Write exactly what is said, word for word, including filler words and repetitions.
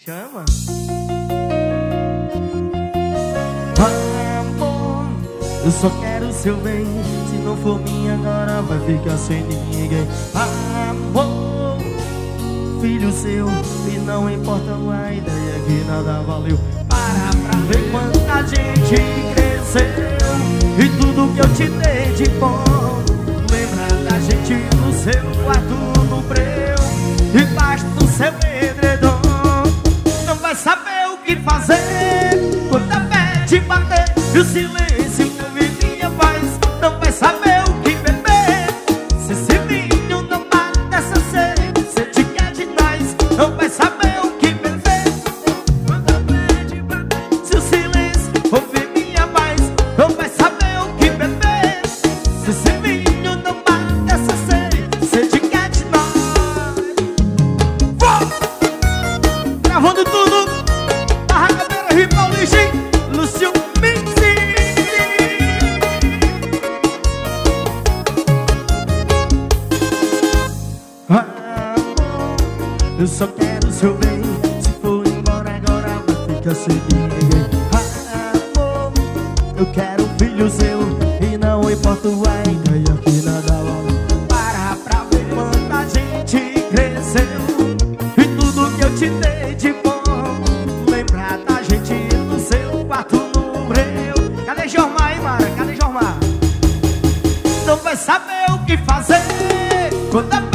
Chama. Amor, eu só quero o seu bem. Se não for minha agora vai ficar sem ninguém. Amor, filho seu, e não importa a ideia que nada valeu. Para pra ver quanta gente cresceu e tudo que eu te dei de bom. Lembra da gente no seu quarto, no breu, debaixo do seu edredom. Não vai saber o que fazer quando a pé te bater e o silêncio que minha paz. Não vai saber o que beber se esse vinho não mata essa sede. Se te quer de nós, não vai saber o que beber quando a pé te bater. Se o silêncio ouvir minha paz, não vai saber o que beber se esse vinho não mata essa sede. Se te quer de nós. Vou! Gravando tudo, Barracadeira, Rio Paulista, Lúcio Mixi. Amor, eu só quero o seu bem. Se for embora agora vai ficar sem ninguém. Amor, eu quero um filho seu e não importa a ideia que nada vale. Para pra ver quanta gente cresceu e tudo que eu te dei de bom. Lembra da gente no seu quarto, no breu. Cadê Jormar, hein, Mara? Cadê Jormar? Não vai saber o que fazer quando a